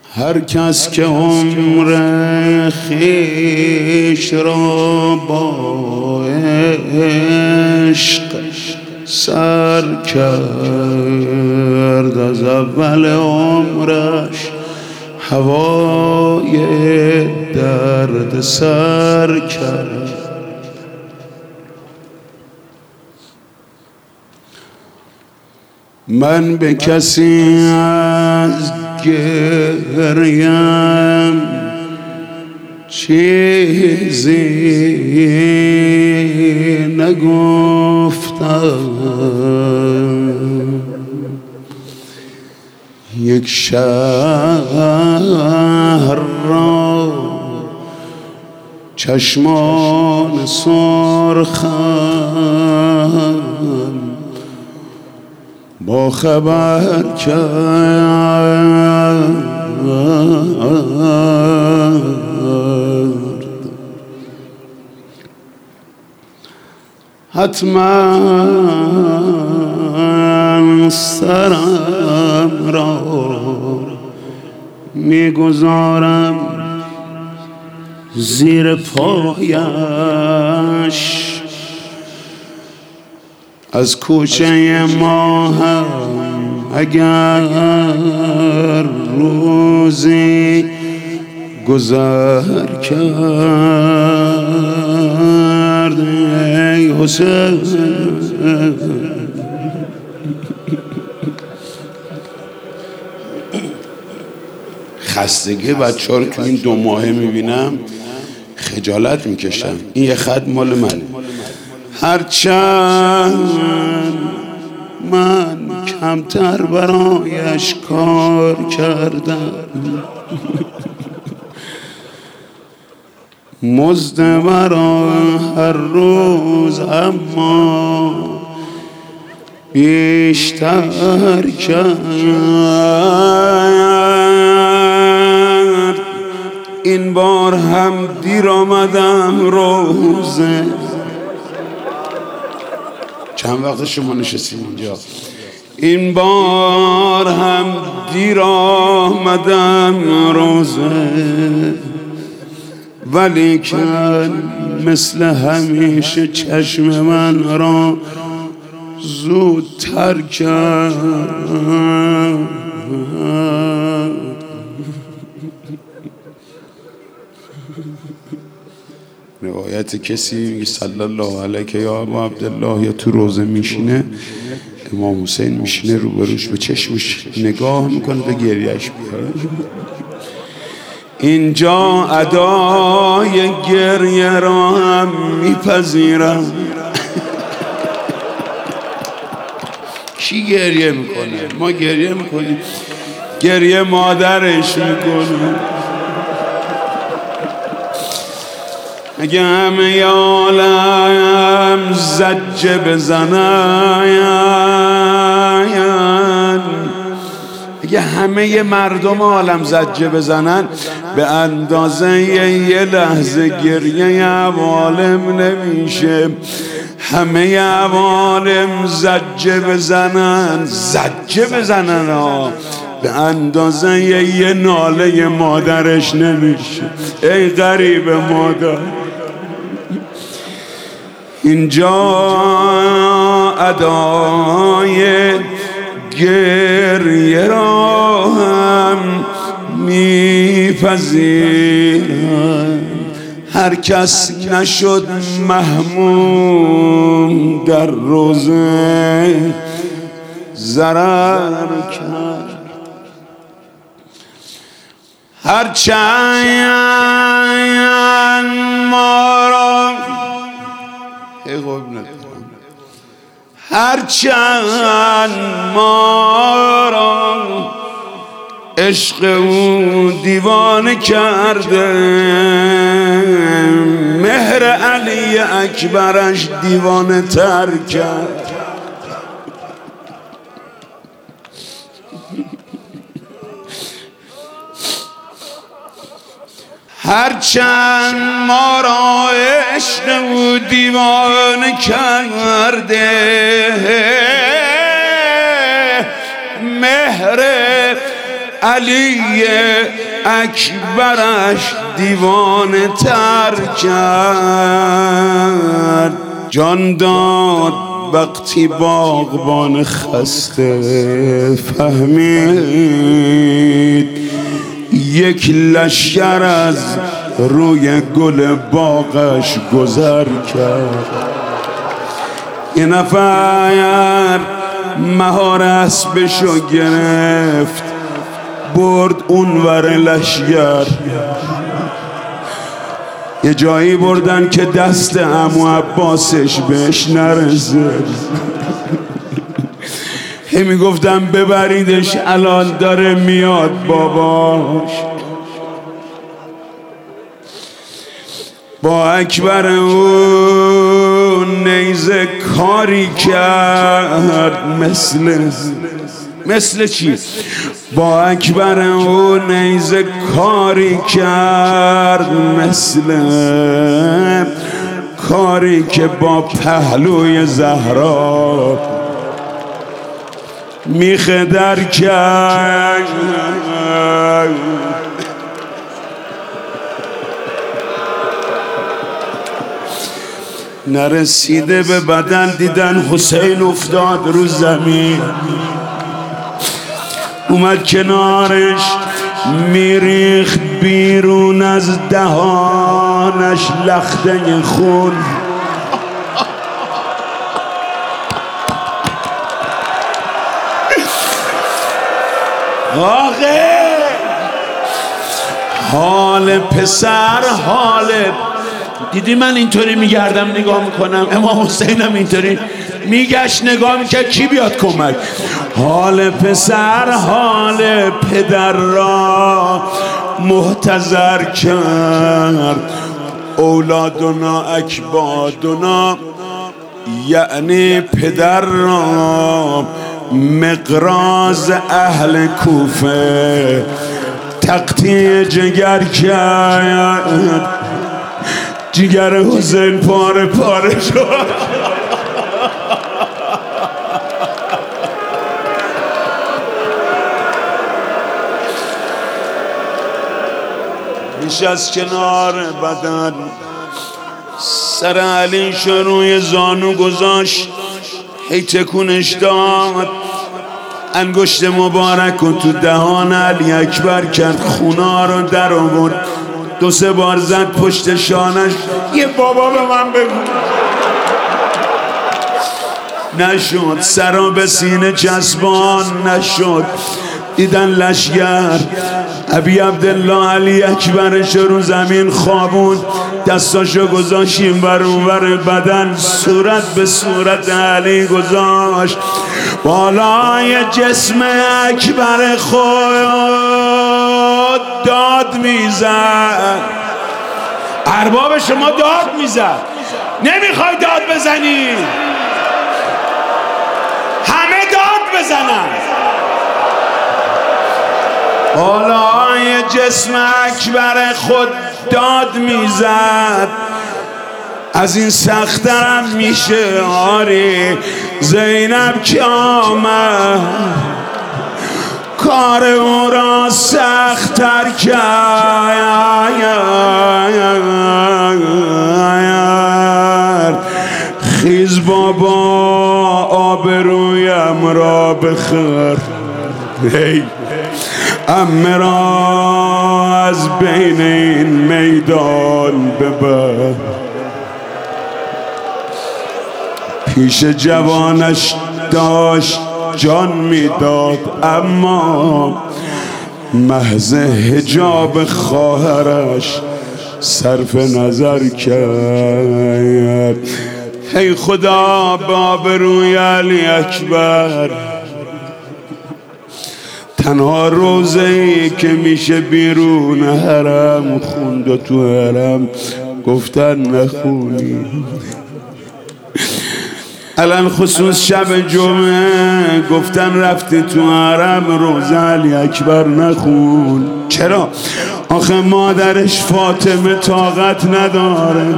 هر کس که عمر خویش را با عشق سر کرد، از اول عمرش هوای درد سر کرد. من به کسی از گریم چیزی نگفتم، یک شهر را چشمان سرخم با خبر کرد. حتما سرم را میگذارم زیر پایش، از کوچه ما هم اگر روزی گذر کرد. ای حسین خستگی بچه ها رو تو این 2 ماهه میبینم خجالت میکشم. این یه خط مال منه. هرچند من کمتر برایش کار کردم، مزد مرا هر روز اما بیشتر کرد. این بار هم دیر آمدم روزه. چند وقت شما نشستین اینجا؟ این بار هم دیر آمدم روزه، ولیکن مثل همیشه چشم من را زودتر کرد. روایت کسی میگه صلی الله علیک یا ابا عبدالله، یا تو روزه میشینه امام حسین میشینه روبروش، به چشمش نگاه میکنه به گریهش بیاره. اینجا ادای گریه را هم میپذیرم. کی گریه میکنه؟ ما گریه میکنیم. گریه مادرش میکنه. اگه همه عالم زجه بزنن، اگه همه مردم عالم زجه بزنن، به اندازه یه لحظه گریه عوالم نمیشه. همه عوالم زجه بزنن، به اندازه یه ناله مادرش نمیشه. ای غریب مادر، اینجا ادای گریه را هم میپذیرم. هر کس نشد محموم در روزه ضرر کرد. هرچند ما را عشق او دیوانه کرده، مهر علی اکبرش دیوانه تر کرد. هرچند ما را عشق او دیوانه کرده، مهر علی اکبرش دیوانه تر کرد. جان داد وقتی باغبان خسته فهمید یک لشکر از روی گل باغش گذر کرد. یه نفر مهار اسبشو گرفت برد اونور لشگر. یه جایی بردن که دست عمو عباسش بهش نرسه. هی میگفتم ببریدش الان داره میاد باباش. با اکبر اون نیزه کاری کرد مثل چی؟ با اکبر اون نیزه کاری کرد مثل کاری که با پهلوی زهرا میخه در کرد. نرسیده به بدن دیدن حسین افتاد رو زمین. اومد کنارش میریخت بیرون از دهانش لخته خون. آخه حال پسر حال دیدی من اینطوری میگردم نگاه میکنم، امام حسینم اینطوری میگشت نگاه میکرد کی بیاد کمک. حال پسر حال پدر را محتضر کرد. اولادنا اکبادنا یعنی پدر را مقراض اهل کوفه تقطیع جگر کرد. جگر حسین پاره پاره شد. میشه از کنار بدن سر علی روی زانو گذاشت هی تکونش داد. انگشت مبارک و تو دهان علی اکبر کرد. خونا رو در آورد. 2-3 بار زد پشت شانش. یه بابا به من بگو. نشد. سرا به سینه چسبان نشد. دیدن لشگر ابی عبدالله علی اکبرش رو زمین خوابون. دستاشو گذاشت این ور اون ور بدن. صورت به صورت علی گذاشت. بالای جسم اکبر خود داد میزد. ارباب شما داد میزد. نمیخوای داد بزنی؟ همه داد بزنن. بالای جسم اکبر خود داد میزد. از این سخترم میشه آری. زینب که آمد کار او را سختر کرد. خیز بابا آبرویم را بخر. هی عمه را از بین این میدان ببر. پیش جوانش داشت جان میداد اما محض حجاب خواهرش صرف نظر کرد. ای خدا به آبروی علی اکبر تنها روزه‌ای که میشه بیرون حرم خوند و تو حرم گفتن نخونی. الان خصوص شب جمعه گفتن رفتی تو حرم روزه علی اکبر نخون. چرا؟ آخه مادرش فاطمه طاقت نداره.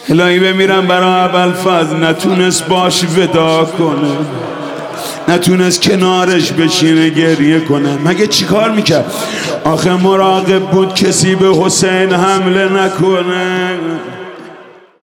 الهی بمیرم برای ابوالفضل، نتونست باش ودا کنه، نتونست کنارش بشینه گریه کنه. مگه چی کار میکرد؟ آخه مراقب بود کسی به حسین حمله نکنه.